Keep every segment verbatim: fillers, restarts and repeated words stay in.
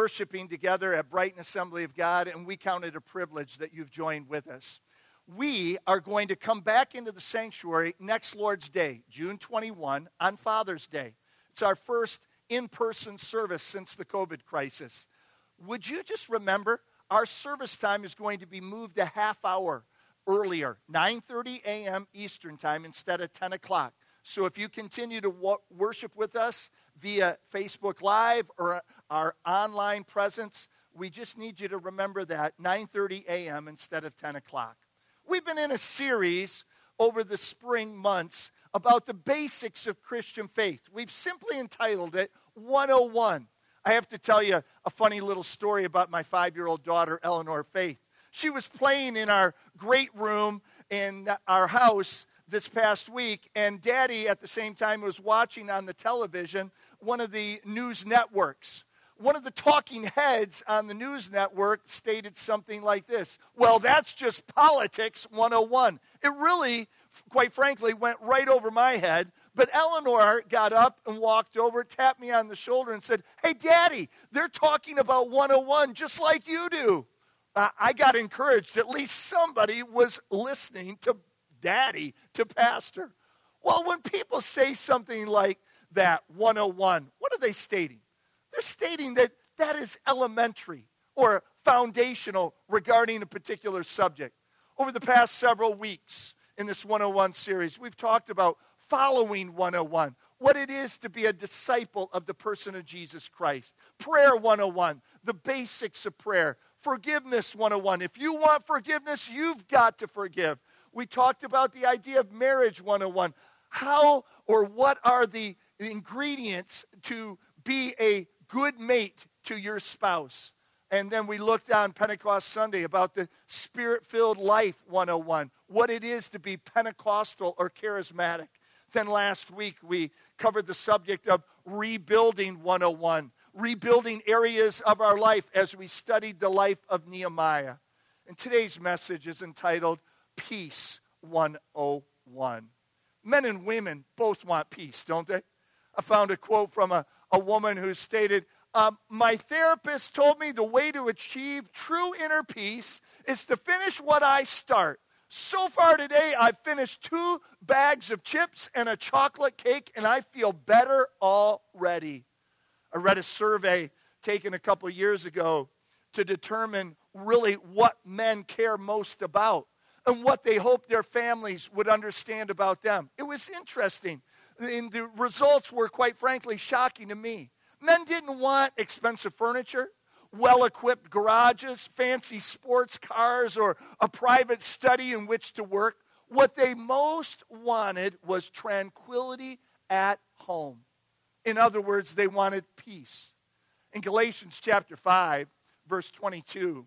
worshiping together at Brighton Assembly of God, and we count it a privilege that you've joined with us. We are going to come back into the sanctuary next Lord's Day, June twenty-first, on Father's Day. It's our first in-person service since the COVID crisis. Would you just remember, our service time is going to be moved a half hour earlier, nine thirty a.m. Eastern time instead of ten o'clock. So if you continue to wo- worship with us via Facebook Live or our online presence, we just need you to remember that, nine thirty a.m. instead of ten o'clock. We've been in a series over the spring months about the basics of Christian faith. We've simply entitled it one oh one. I have to tell you a funny little story about my five-year-old daughter, Eleanor Faith. She was playing in our great room in our house this past week, and Daddy at the same time was watching on the television one of the news networks. One of the talking heads on the news network stated something like this: well, that's just politics one oh one. It really, quite frankly, went right over my head, but Eleanor got up and walked over, tapped me on the shoulder and said, "Hey, Daddy, they're talking about one oh one just like you do." Uh, I got encouraged. At least somebody was listening to Daddy, to Pastor. Well, when people say something like that, one oh one, what are they stating? They're stating that that is elementary or foundational regarding a particular subject. Over the past several weeks in this one oh one series, we've talked about following one oh one, what it is to be a disciple of the person of Jesus Christ. Prayer one oh one, the basics of prayer. Forgiveness one oh one. If you want forgiveness, you've got to forgive. We talked about the idea of marriage one oh one. How or what are the ingredients to be a good mate to your spouse? And then we looked on Pentecost Sunday about the Spirit-filled life one oh one, what it is to be Pentecostal or charismatic. Then last week we covered the subject of rebuilding one oh one, rebuilding areas of our life as we studied the life of Nehemiah. And today's message is entitled Peace one oh one. Men and women both want peace, don't they? I found a quote from a, a woman who stated, um, my therapist told me the way to achieve true inner peace is to finish what I start. So far today, I've finished two bags of chips and a chocolate cake, and I feel better already. I read a survey taken a couple years ago to determine really what men care most about and what they hope their families would understand about them. It was interesting. And the results were, quite frankly, shocking to me. Men didn't want expensive furniture, well-equipped garages, fancy sports cars, or a private study in which to work. What they most wanted was tranquility at home. In other words, they wanted peace. In Galatians chapter five, verse twenty-two,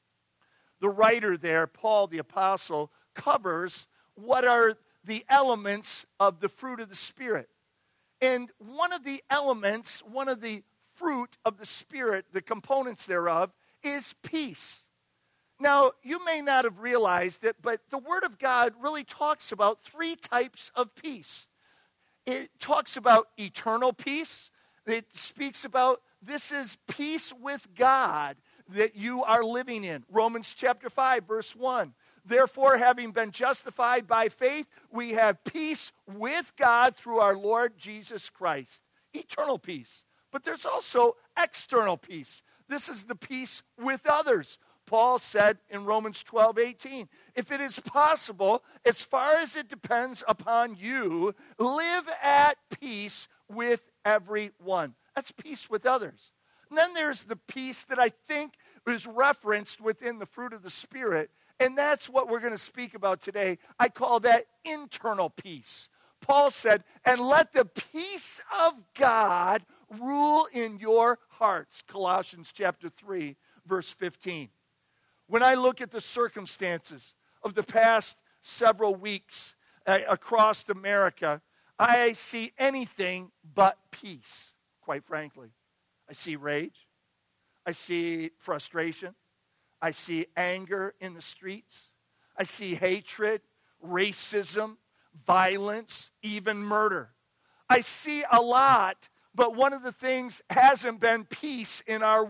the writer there, Paul the apostle, covers what are the elements of the fruit of the Spirit. And one of the elements, one of the fruit of the Spirit, the components thereof, is peace. Now, you may not have realized it, but the Word of God really talks about three types of peace. It talks about eternal peace. It speaks about this is peace with God that you are living in. Romans chapter five, verse one. Therefore, having been justified by faith, we have peace with God through our Lord Jesus Christ. Eternal peace. But there's also external peace. This is the peace with others. Paul said in Romans twelve, eighteen, if it is possible, as far as it depends upon you, live at peace with everyone. That's peace with others. And then there's the peace that I think is referenced within the fruit of the Spirit, and that's what we're going to speak about today. I call that internal peace. Paul said, and let the peace of God rule in your hearts. Colossians chapter three, verse fifteen. When I look at the circumstances of the past several weeks uh, across America, I see anything but peace, quite frankly. I see rage. I see frustration. I see anger in the streets. I see hatred, racism, violence, even murder. I see a lot, but one of the things hasn't been peace in our world.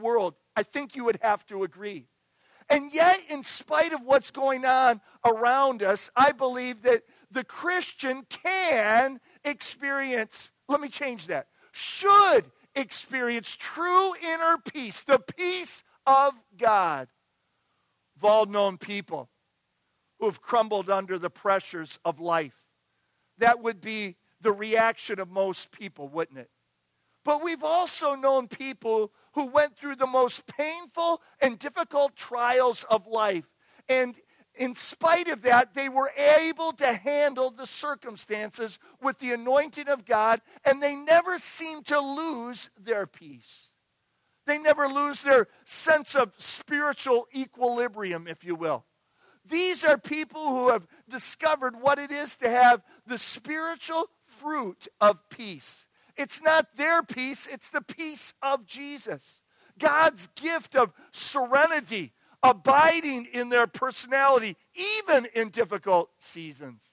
I think you would have to agree. And yet, in spite of what's going on around us, I believe that the Christian can experience, let me change that, should experience true inner peace, the peace of God. We've all known people who have crumbled under the pressures of life. That would be the reaction of most people, wouldn't it? But we've also known people who went through the most painful and difficult trials of life. And in spite of that, they were able to handle the circumstances with the anointing of God, and they never seemed to lose their peace. They never lose their sense of spiritual equilibrium, if you will. These are people who have discovered what it is to have the spiritual fruit of peace. It's not their peace, it's the peace of Jesus. God's gift of serenity, abiding in their personality, even in difficult seasons.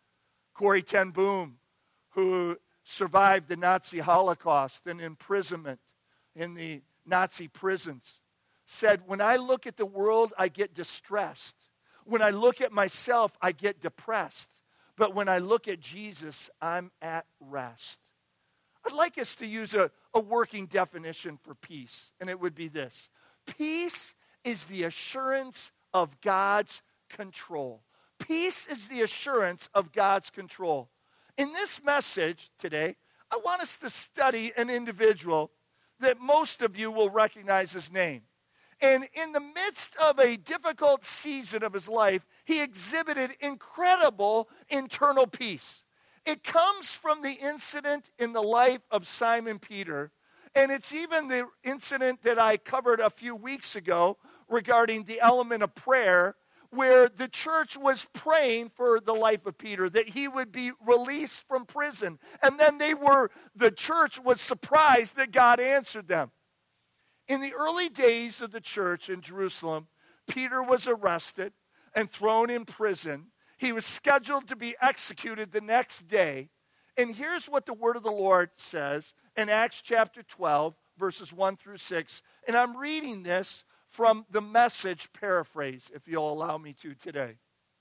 Corrie ten Boom, who survived the Nazi Holocaust and imprisonment in the Nazi prisons, said, when I look at the world, I get distressed. When I look at myself, I get depressed. But when I look at Jesus, I'm at rest. I'd like us to use a, a working definition for peace, and it would be this. Peace is the assurance of God's control. Peace is the assurance of God's control. In this message today, I want us to study an individual that most of you will recognize his name. And in the midst of a difficult season of his life, he exhibited incredible internal peace. It comes from the incident in the life of Simon Peter, and it's even the incident that I covered a few weeks ago regarding the element of prayer, where the church was praying for the life of Peter, that he would be released from prison. And then they were, the church was surprised that God answered them. In the early days of the church in Jerusalem, Peter was arrested and thrown in prison. He was scheduled to be executed the next day. And here's what the word of the Lord says in Acts chapter twelve, verses one through six. And I'm reading this from the Message paraphrase, if you'll allow me to today.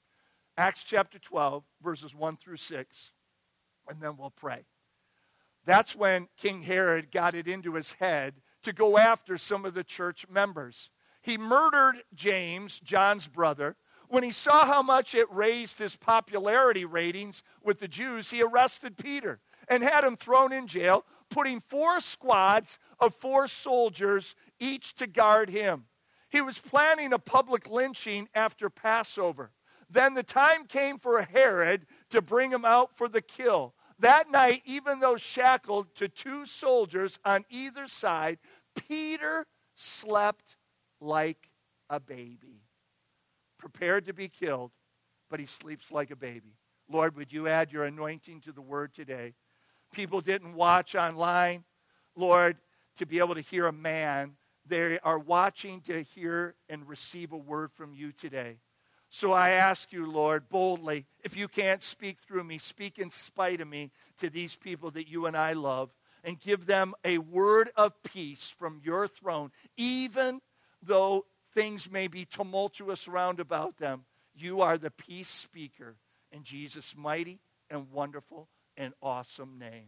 Acts chapter twelve, verses one through six. And then we'll pray. That's when King Herod got it into his head to go after some of the church members. He murdered James, John's brother. When he saw how much it raised his popularity ratings with the Jews, he arrested Peter and had him thrown in jail, putting four squads of four soldiers each to guard him. He was planning a public lynching after Passover. Then the time came for Herod to bring him out for the kill. That night, even though shackled to two soldiers on either side, Peter slept like a baby. Prepared to be killed, but he sleeps like a baby. Lord, would you add your anointing to the word today? People didn't watch online, Lord, to be able to hear a man. They are watching to hear and receive a word from you today. So I ask you, Lord, boldly, if you can't speak through me, speak in spite of me to these people that you and I love, and give them a word of peace from your throne, even though things may be tumultuous round about them. You are the peace speaker in Jesus' mighty and wonderful and awesome name.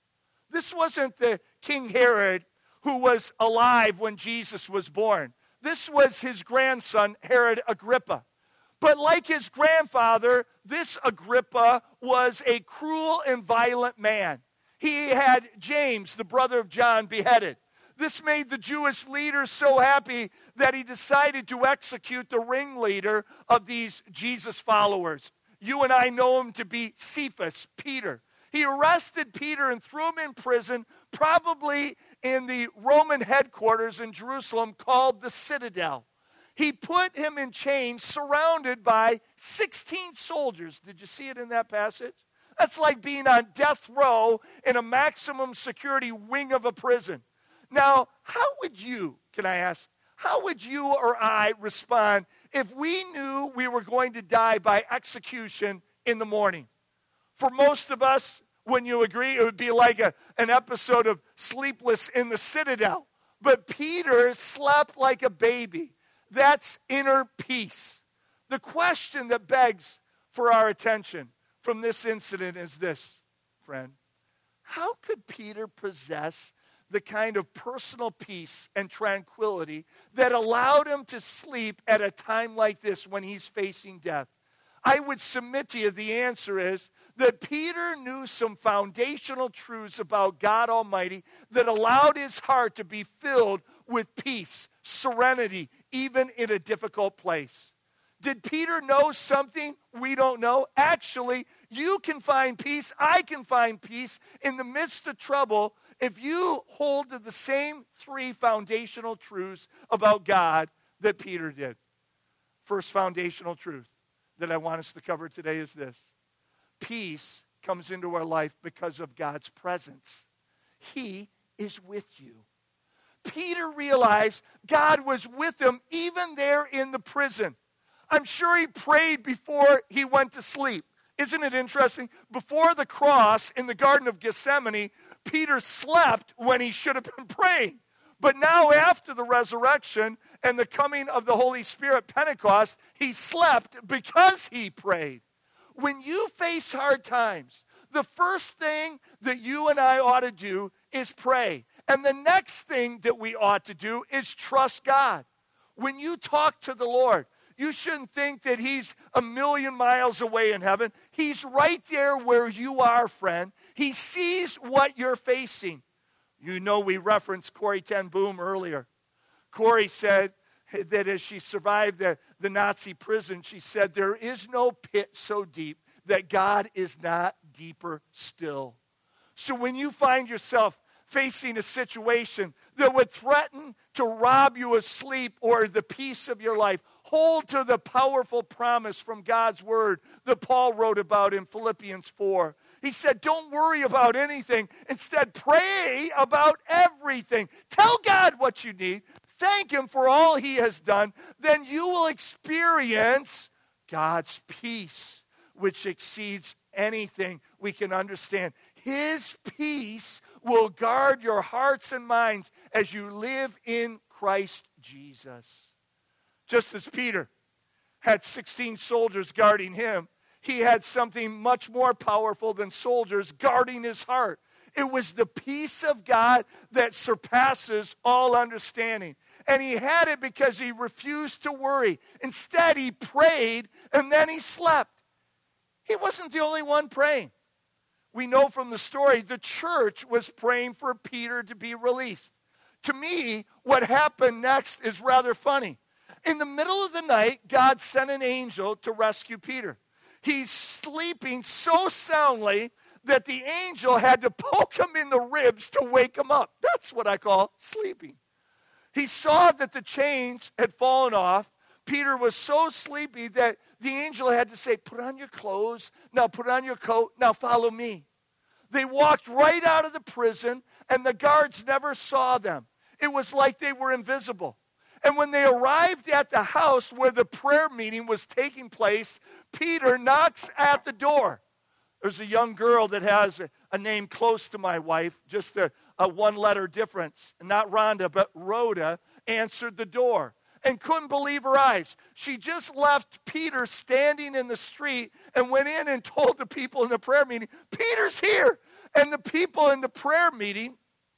This wasn't the King Herod who was alive when Jesus was born. This was his grandson, Herod Agrippa. But like his grandfather, this Agrippa was a cruel and violent man. He had James, the brother of John, beheaded. This made the Jewish leaders so happy that he decided to execute the ringleader of these Jesus followers. You and I know him to be Cephas, Peter. He arrested Peter and threw him in prison, probably in the Roman headquarters in Jerusalem called the Citadel. He put him in chains surrounded by sixteen soldiers. Did you see it in that passage? That's like being on death row in a maximum security wing of a prison. Now, how would you, can I ask, how would you or I respond if we knew we were going to die by execution in the morning? For most of us, wouldn't you agree, it would be like a, an episode of Sleepless in the Citadel. But Peter slept like a baby. That's inner peace. The question that begs for our attention from this incident is this, friend. How could Peter possess the kind of personal peace and tranquility that allowed him to sleep at a time like this when he's facing death? I would submit to you the answer is that Peter knew some foundational truths about God Almighty that allowed his heart to be filled with peace, serenity, even in a difficult place. Did Peter know something we don't know? Actually, you can find peace, I can find peace in the midst of trouble if you hold to the same three foundational truths about God that Peter did. First foundational truth that I want us to cover today is this. Peace comes into our life because of God's presence. He is with you. Peter realized God was with him even there in the prison. I'm sure he prayed before he went to sleep. Isn't it interesting? Before the cross in the Garden of Gethsemane, Peter slept when he should have been praying. But now after the resurrection and the coming of the Holy Spirit, Pentecost, he slept because he prayed. When you face hard times, the first thing that you and I ought to do is pray. And the next thing that we ought to do is trust God. When you talk to the Lord, you shouldn't think that he's a million miles away in heaven. He's right there where you are, friend. He sees what you're facing. You know we referenced Corrie ten Boom earlier. Corrie said that as she survived the, the Nazi prison, she said, there is no pit so deep that God is not deeper still. So when you find yourself facing a situation that would threaten to rob you of sleep or the peace of your life, hold to the powerful promise from God's word that Paul wrote about in Philippians four. He said, don't worry about anything. Instead, pray about everything. Tell God what you need. Thank him for all he has done. Then you will experience God's peace, which exceeds anything we can understand. His peace will guard your hearts and minds as you live in Christ Jesus. Just as Peter had sixteen soldiers guarding him, he had something much more powerful than soldiers guarding his heart. It was the peace of God that surpasses all understanding. And he had it because he refused to worry. Instead, he prayed and then he slept. He wasn't the only one praying. We know from the story the church was praying for Peter to be released. To me, what happened next is rather funny. In the middle of the night, God sent an angel to rescue Peter. He's sleeping so soundly that the angel had to poke him in the ribs to wake him up. That's what I call sleeping. He saw that the chains had fallen off. Peter was so sleepy that the angel had to say, put on your clothes, now put on your coat, now follow me. They walked right out of the prison, and the guards never saw them. It was like they were invisible. And when they arrived at the house where the prayer meeting was taking place, Peter knocks at the door. There's a young girl that has a, a name close to my wife, just a, a one-letter difference. Not Rhonda, but Rhoda answered the door and couldn't believe her eyes. She just left Peter standing in the street and went in and told the people in the prayer meeting, Peter's here. And the people in the prayer meeting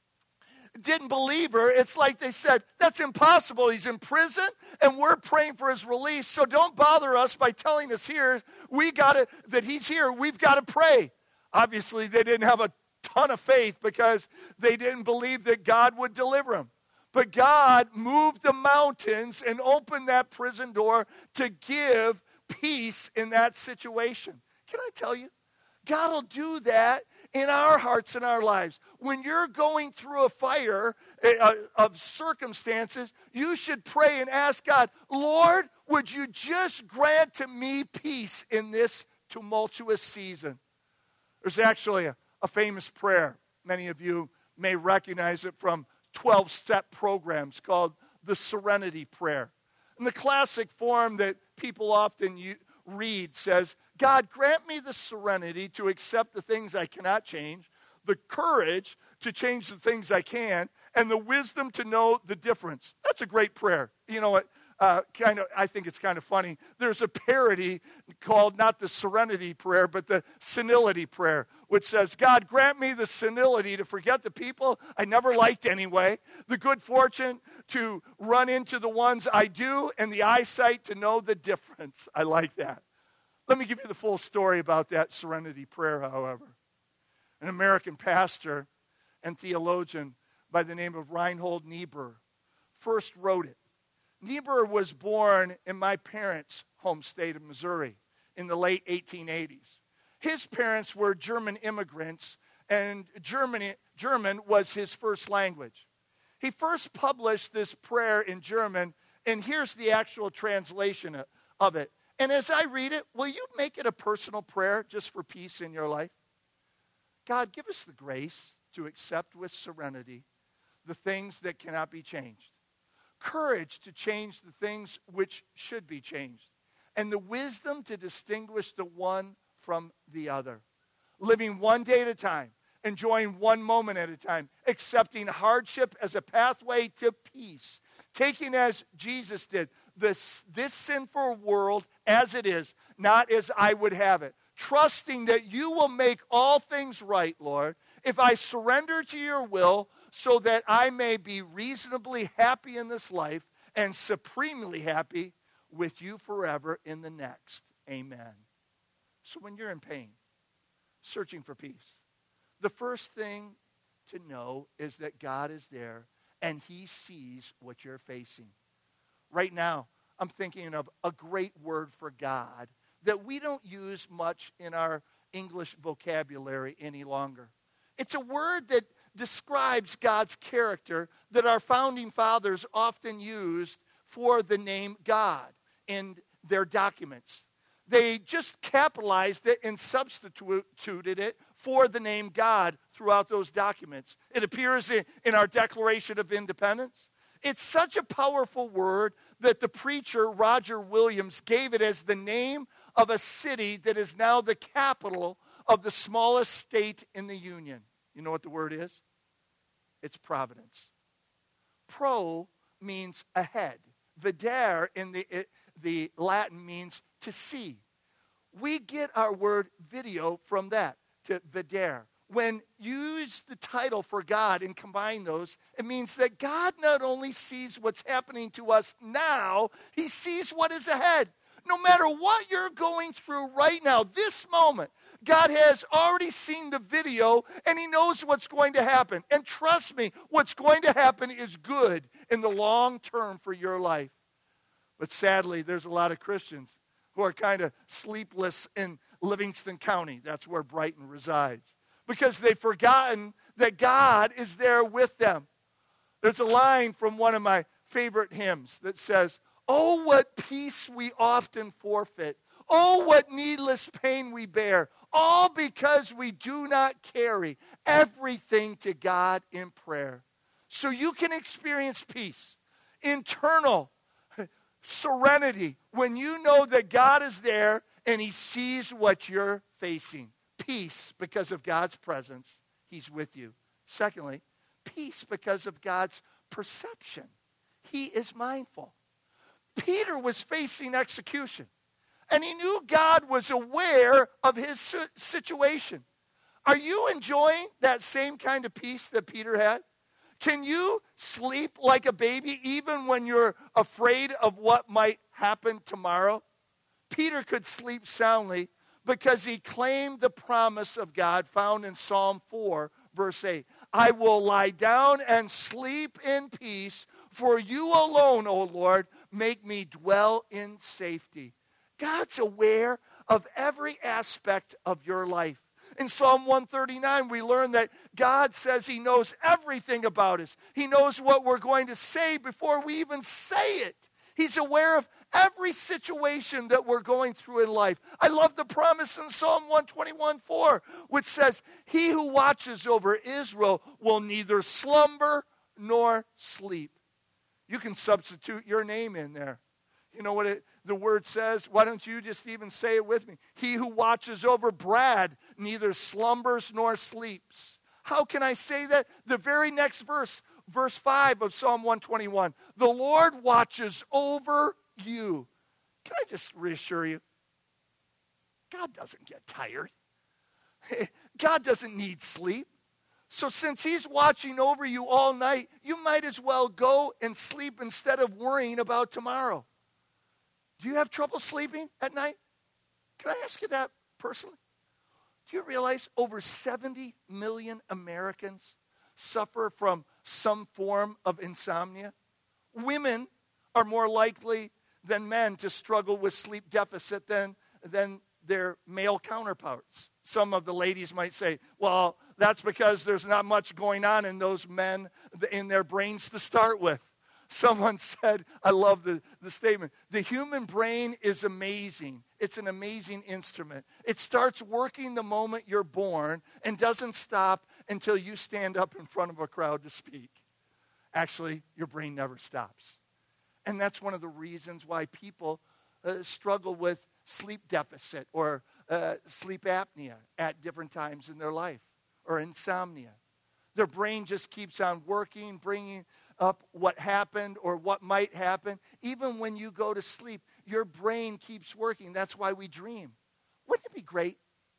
didn't believe her. It's like they said, that's impossible. He's in prison and we're praying for his release. So don't bother us by telling us here we got to, that he's here. We've got to pray. Obviously, they didn't have a ton of faith because they didn't believe that God would deliver him. But God moved the mountains and opened that prison door to give peace in that situation. Can I tell you? God will do that in our hearts and our lives. When you're going through a fire uh, of circumstances, you should pray and ask God, Lord, would you just grant to me peace in this tumultuous season? There's actually a, a famous prayer. Many of you may recognize it from twelve-step programs called the Serenity Prayer. And the classic form that people often u- read says, God, grant me the serenity to accept the things I cannot change, the courage to change the things I can, and the wisdom to know the difference. That's a great prayer. You know what? Uh, kind of, I think it's kind of funny. There's a parody called not the serenity prayer, but the senility prayer, which says, God, grant me the senility to forget the people I never liked anyway, the good fortune to run into the ones I do, and the eyesight to know the difference. I like that. Let me give you the full story about that serenity prayer, however. An American pastor and theologian by the name of Reinhold Niebuhr first wrote it. Niebuhr was born in my parents' home state of Missouri in the late eighteen eighties. His parents were German immigrants, and German, German was his first language. He first published this prayer in German, and here's the actual translation of it. And as I read it, will you make it a personal prayer just for peace in your life? God, give us the grace to accept with serenity the things that cannot be changed, courage to change the things which should be changed, and the wisdom to distinguish the one from the other, living one day at a time, enjoying one moment at a time, accepting hardship as a pathway to peace, taking as Jesus did this, this sinful world as it is, not as I would have it, trusting that you will make all things right, Lord, if I surrender to your will, so that I may be reasonably happy in this life and supremely happy with you forever in the next. Amen. So when you're in pain, searching for peace, the first thing to know is that God is there and he sees what you're facing. Right now, I'm thinking of a great word for God that we don't use much in our English vocabulary any longer. It's a word that describes God's character that our founding fathers often used for the name God in their documents. They just capitalized it and substituted it for the name God throughout those documents. It appears in, in our Declaration of Independence. It's such a powerful word that the preacher Roger Williams gave it as the name of a city that is now the capital of the smallest state in the Union. You know what the word is? It's Providence. Pro means ahead. Videre in the, it, the Latin means to see. We get our word video from that, to videre. When you use the title for God and combine those, it means that God not only sees what's happening to us now, he sees what is ahead. No matter what you're going through right now, this moment, God has already seen the video and he knows what's going to happen. And trust me, what's going to happen is good in the long term for your life. But sadly, there's a lot of Christians who are kind of sleepless in Livingston County. That's where Brighton resides. Because they've forgotten that God is there with them. There's a line from one of my favorite hymns that says, "Oh, what peace we often forfeit. Oh, what needless pain we bear. All because we do not carry everything to God in prayer." So you can experience peace, internal serenity, when you know that God is there and he sees what you're facing. Peace because of God's presence. He's with you. Secondly, peace because of God's perception. He is mindful. Peter was facing execution, and he knew God was aware of his situation. Are you enjoying that same kind of peace that Peter had? Can you sleep like a baby even when you're afraid of what might happen tomorrow? Peter could sleep soundly because he claimed the promise of God found in Psalm four, verse eight. "I will lie down and sleep in peace, for you alone, O Lord, make me dwell in safety." God's aware of every aspect of your life. In Psalm one thirty-nine, we learn that God says he knows everything about us. He knows what we're going to say before we even say it. He's aware of every situation that we're going through in life. I love the promise in Psalm one twenty-one four, which says, "He who watches over Israel will neither slumber nor sleep." You can substitute your name in there. You know what it, the word says? Why don't you just even say it with me? He who watches over Brad neither slumbers nor sleeps. How can I say that? The very next verse, verse five of Psalm one twenty-one. The Lord watches over you. Can I just reassure you? God doesn't get tired. God doesn't need sleep. So since he's watching over you all night, you might as well go and sleep instead of worrying about tomorrow. Do you have trouble sleeping at night? Can I ask you that personally? Do you realize over seventy million Americans suffer from some form of insomnia? Women are more likely than men to struggle with sleep deficit than, than their male counterparts. Some of the ladies might say, well, that's because there's not much going on in those men in their brains to start with. Someone said, I love the, the statement, the human brain is amazing. It's an amazing instrument. It starts working the moment you're born and doesn't stop until you stand up in front of a crowd to speak. Actually, your brain never stops. And that's one of the reasons why people uh, struggle with sleep deficit or uh, sleep apnea at different times in their life, or insomnia. Their brain just keeps on working, bringing up what happened or what might happen. Even when you go to sleep, your brain keeps working. That's why we dream. Wouldn't it be great?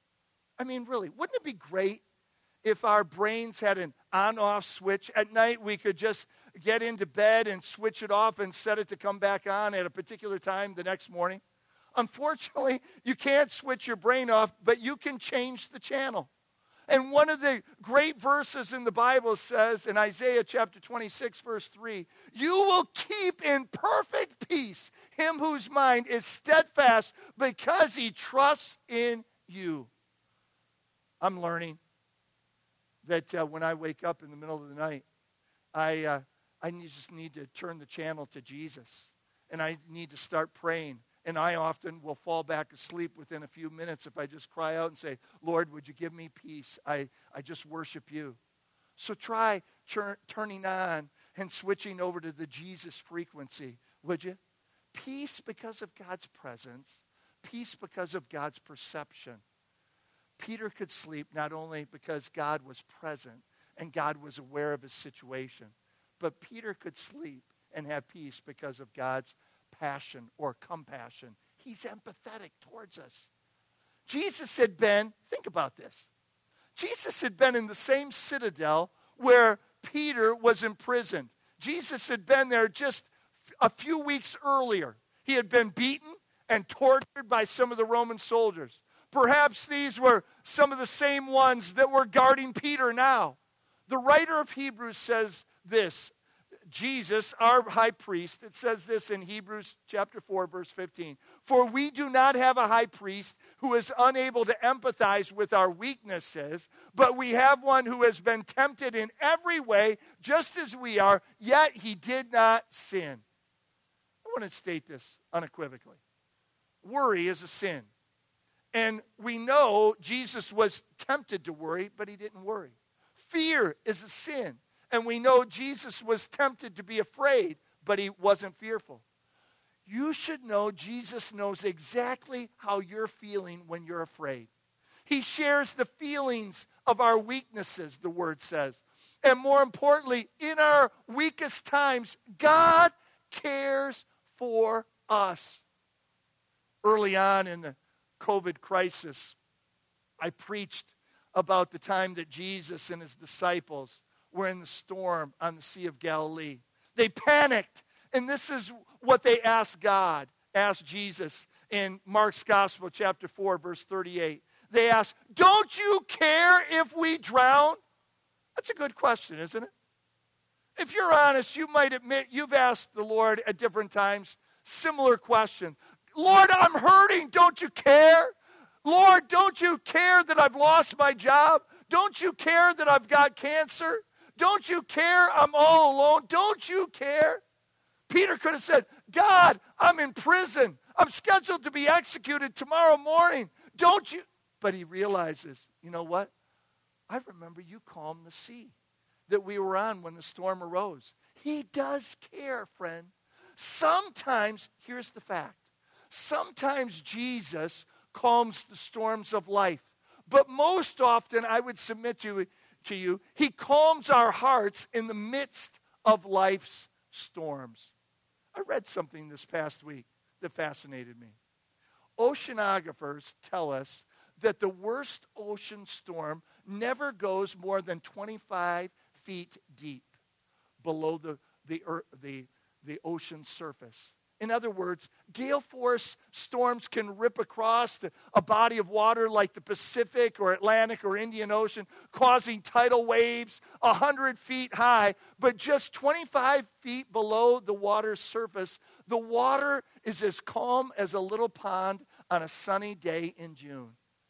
I mean, really, wouldn't it be great if our brains had an on-off switch? At night, we could just get into bed and switch it off and set it to come back on at a particular time the next morning. Unfortunately, you can't switch your brain off, but you can change the channel. And one of the great verses in the Bible says, in Isaiah chapter twenty-six, verse three, you will keep in perfect peace him whose mind is steadfast because he trusts in you. I'm learning that uh, when I wake up in the middle of the night, I, uh, I just need to turn the channel to Jesus. And I need to start praying. And I often will fall back asleep within a few minutes if I just cry out and say, Lord, would you give me peace? I, I just worship you. So try tur- turning on and switching over to the Jesus frequency, would you? Peace because of God's presence. Peace because of God's perception. Peter could sleep not only because God was present and God was aware of his situation, but Peter could sleep and have peace because of God's passion or compassion. He's empathetic towards us. Jesus had been, think about this. Jesus had been in the same citadel where Peter was imprisoned. Jesus had been there just a few weeks earlier. He had been beaten and tortured by some of the Roman soldiers. Perhaps these were some of the same ones that were guarding Peter now. The writer of Hebrews says this, Jesus, our high priest, it says this in Hebrews chapter four, verse fifteen. For we do not have a high priest who is unable to empathize with our weaknesses, but we have one who has been tempted in every way, just as we are, yet he did not sin. I want to state this unequivocally. Worry is a sin. And we know Jesus was tempted to worry, but he didn't worry. Fear is a sin. And we know Jesus was tempted to be afraid, but he wasn't fearful. You should know Jesus knows exactly how you're feeling when you're afraid. He shares the feelings of our weaknesses, the word says. And more importantly, in our weakest times, God cares for us. Early on in the COVID crisis, I preached about the time that Jesus and his disciples were in the storm on the Sea of Galilee. They panicked, and this is what they asked God, asked Jesus in Mark's Gospel, chapter four, verse thirty-eight. They asked, don't you care if we drown? That's a good question, isn't it? If you're honest, you might admit you've asked the Lord at different times similar questions. Lord, I'm hurting, don't you care? Lord, don't you care that I've lost my job? Don't you care that I've got cancer? Don't you care I'm all alone? Don't you care? Peter could have said, God, I'm in prison. I'm scheduled to be executed tomorrow morning. Don't you? But he realizes, you know what? I remember you calmed the sea that we were on when the storm arose. He does care, friend. Sometimes, here's the fact. Sometimes Jesus calms the storms of life. But most often, I would submit to you, to you. He calms our hearts in the midst of life's storms. I read something this past week that fascinated me. Oceanographers tell us that the worst ocean storm never goes more than twenty-five feet deep below the, the, the, the ocean surface. In other words, gale force storms can rip across the, a body of water like the Pacific or Atlantic or Indian Ocean, causing tidal waves one hundred feet high, but just twenty-five feet below the water's surface, the water is as calm as a little pond on a sunny day in June.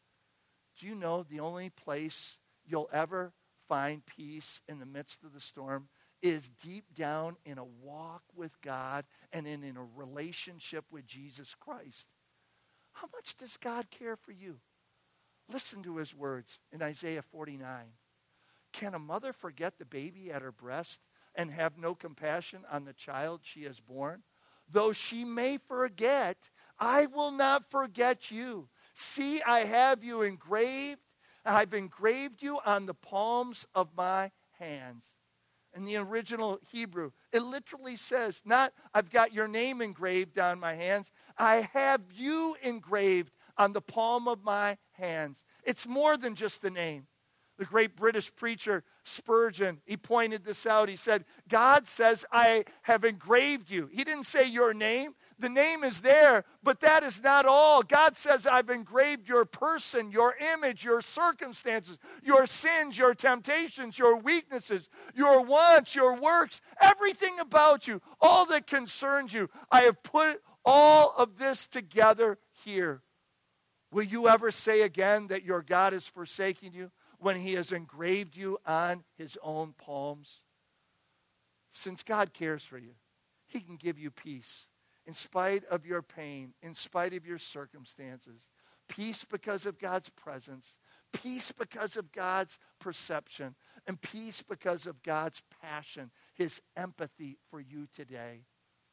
Do you know the only place you'll ever find peace in the midst of the storm is deep down in a walk with God and in, in a relationship with Jesus Christ? How much does God care for you? Listen to his words in Isaiah forty-nine. Can a mother forget the baby at her breast and have no compassion on the child she has borne? Though she may forget, I will not forget you. See, I have you engraved. I've engraved you on the palms of my hands. In the original Hebrew, it literally says, not I've got your name engraved on my hands. I have you engraved on the palm of my hands. It's more than just the name. The great British preacher Spurgeon, he pointed this out. He said, God says, I have engraved you. He didn't say your name. The name is there, but that is not all. God says, I've engraved your person, your image, your circumstances, your sins, your temptations, your weaknesses, your wants, your works, everything about you, all that concerns you. I have put all of this together here. Will you ever say again that your God is forsaking you when he has engraved you on his own palms? Since God cares for you, he can give you peace. In spite of your pain, in spite of your circumstances, peace because of God's presence, peace because of God's perception, and peace because of God's passion, his empathy for you today.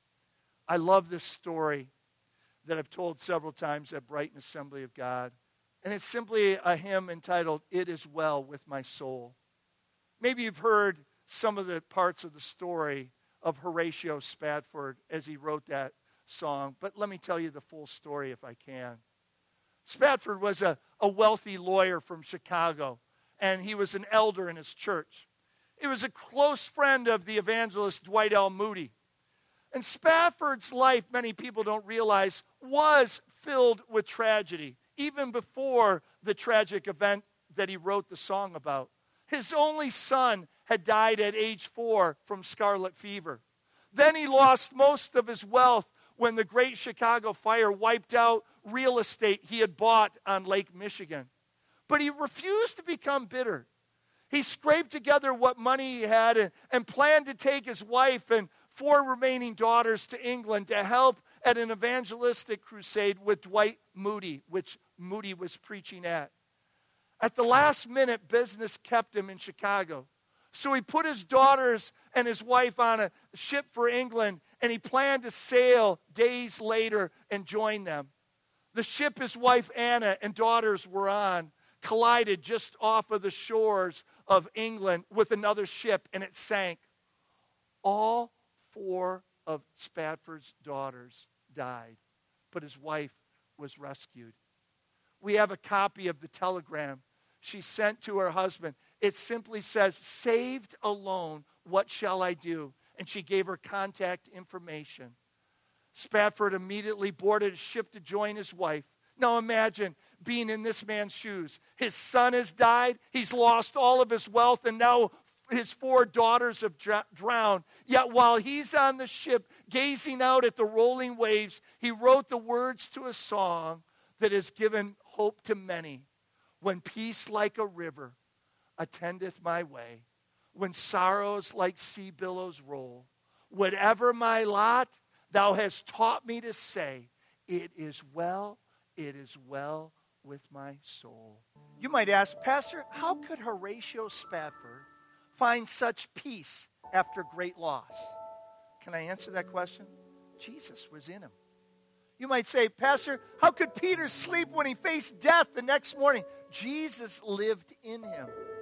I love this story that I've told several times at Brighton Assembly of God, and it's simply a hymn entitled, It Is Well With My Soul. Maybe you've heard some of the parts of the story of Horatio Spafford as he wrote that song, but let me tell you the full story if I can. Spafford was a, a wealthy lawyer from Chicago, and he was an elder in his church. He was a close friend of the evangelist Dwight L. Moody. And Spafford's life, many people don't realize, was filled with tragedy, even before the tragic event that he wrote the song about. His only son had died at age four from scarlet fever. Then he lost most of his wealth when the Great Chicago Fire wiped out real estate he had bought on Lake Michigan. But he refused to become bitter. He scraped together what money he had and, and planned to take his wife and four remaining daughters to England to help at an evangelistic crusade with Dwight Moody, which Moody was preaching at. At the last minute, business kept him in Chicago. So he put his daughters and his wife on a ship for England, and he planned to sail days later and join them. The ship his wife Anna and daughters were on collided just off of the shores of England with another ship, and it sank. All four of Spafford's daughters died, but his wife was rescued. We have a copy of the telegram she sent to her husband. It simply says, saved alone, what shall I do? And she gave her contact information. Spafford immediately boarded a ship to join his wife. Now imagine being in this man's shoes. His son has died. He's lost all of his wealth, and now his four daughters have dr- drowned. Yet while he's on the ship, gazing out at the rolling waves, he wrote the words to a song that has given hope to many. When peace like a river attendeth my way, when sorrows like sea billows roll, whatever my lot, thou hast taught me to say, it is well, it is well with my soul. You might ask, Pastor, how could Horatio Spafford find such peace after great loss? Can I answer that question? Jesus was in him. You might say, Pastor, how could Peter sleep when he faced death the next morning? Jesus lived in him.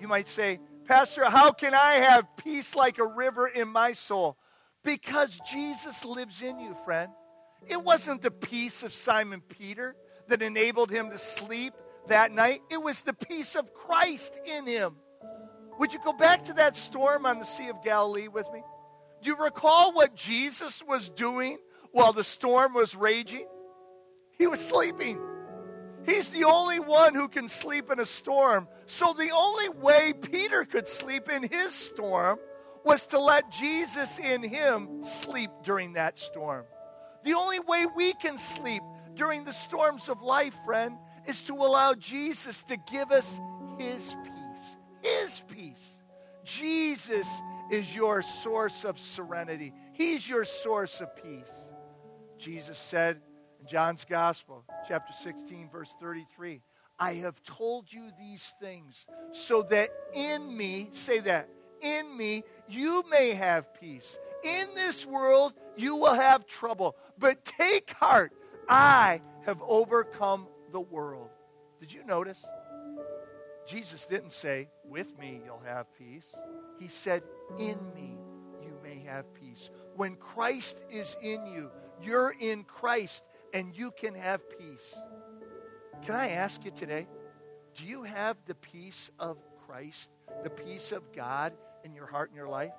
You might say, Pastor, how can I have peace like a river in my soul? Because Jesus lives in you, friend. It wasn't the peace of Simon Peter that enabled him to sleep that night. It was the peace of Christ in him. Would you go back to that storm on the Sea of Galilee with me? Do you recall what Jesus was doing while the storm was raging? He was sleeping. He's the only one who can sleep in a storm. So the only way Peter could sleep in his storm was to let Jesus in him sleep during that storm. The only way we can sleep during the storms of life, friend, is to allow Jesus to give us his peace. His peace. Jesus is your source of serenity. He's your source of peace. Jesus said in John's Gospel, chapter sixteen, verse thirty-three, I have told you these things so that in me, say that, in me, you may have peace. In this world, you will have trouble. But take heart, I have overcome the world. Did you notice? Jesus didn't say, with me you'll have peace. He said, in me you may have peace. When Christ is in you, you're in Christ, and you can have peace. Can I ask you today, do you have the peace of Christ, the peace of God in your heart and your life?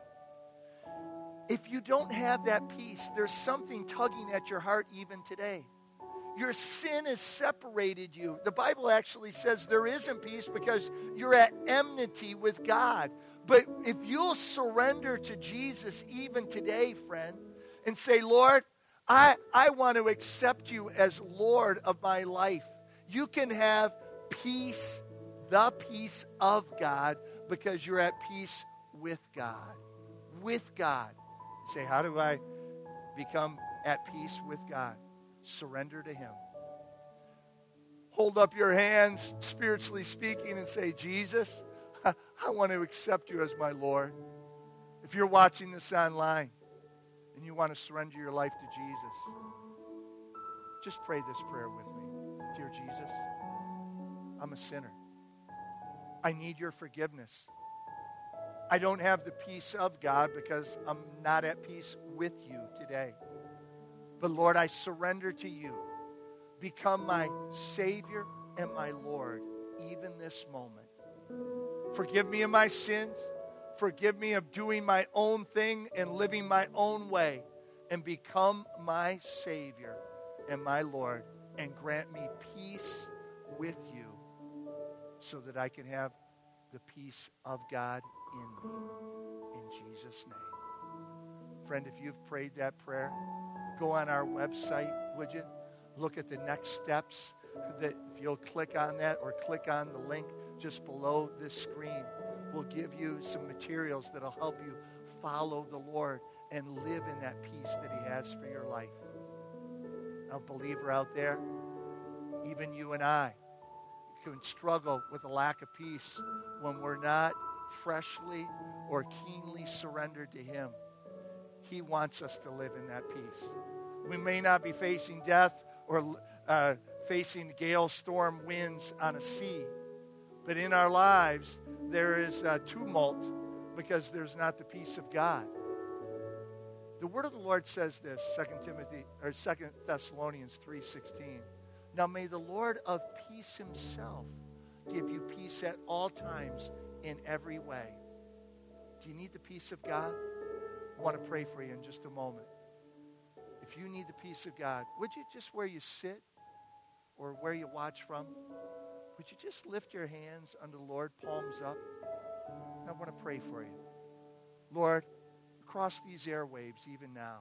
If you don't have that peace, there's something tugging at your heart even today. Your sin has separated you. The Bible actually says there isn't peace because you're at enmity with God. But if you'll surrender to Jesus even today, friend, and say, Lord, I, I want to accept you as Lord of my life, you can have peace, the peace of God, because you're at peace with God. With God. You say, how do I become at peace with God? Surrender to him. Hold up your hands, spiritually speaking, and say, Jesus, I, I want to accept you as my Lord. If you're watching this online and you want to surrender your life to Jesus, just pray this prayer with me. Dear Jesus, I'm a sinner. I need your forgiveness. I don't have the peace of God because I'm not at peace with you today. But Lord, I surrender to you. Become my Savior and my Lord even this moment. Forgive me of my sins. Forgive me of doing my own thing and living my own way. And become my Savior and my Lord. And grant me peace with you so that I can have the peace of God in me. In Jesus' name. Friend, if you've prayed that prayer, go on our website, would you? Look at the next steps. That if you'll click on that or click on the link just below this screen, we'll give you some materials that'll help you follow the Lord and live in that peace that he has for your life. Now, believer out there, even you and I can struggle with a lack of peace when we're not freshly or keenly surrendered to him. He wants us to live in that peace. We may not be facing death or uh, facing gale storm winds on a sea, but in our lives there is a tumult because there's not the peace of God. The word of the Lord says this, Second Timothy or Second Thessalonians three sixteen. Now may the Lord of peace himself give you peace at all times in every way. Do you need the peace of God? I want to pray for you in just a moment. If you need the peace of God, would you just where you sit or where you watch from, would you just lift your hands unto the Lord, palms up? And I want to pray for you. Lord, across these airwaves even now,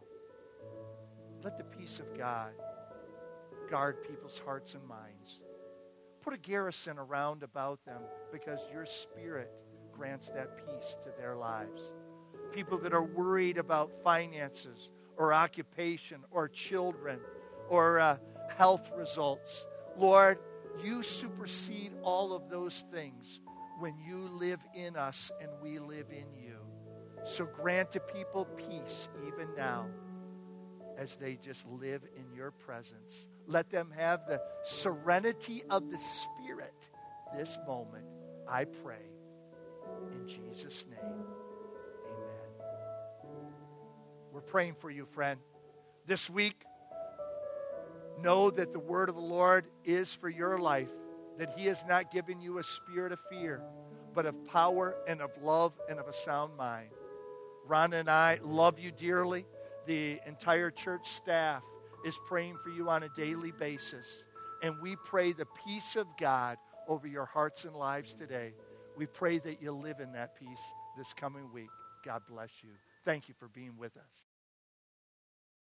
let the peace of God guard people's hearts and minds. Put a garrison around about them because your Spirit grants that peace to their lives. People that are worried about finances or occupation or children or uh, health results. Lord, you supersede all of those things when you live in us and we live in you. So grant to people peace even now as they just live in your presence. Let them have the serenity of the Spirit this moment, I pray. In Jesus' name, amen. We're praying for you, friend. This week, know that the word of the Lord is for your life, that he has not given you a spirit of fear, but of power and of love and of a sound mind. Ron and I love you dearly. The entire church staff is praying for you on a daily basis. And we pray the peace of God over your hearts and lives today. We pray that you live in that peace this coming week. God bless you. Thank you for being with us.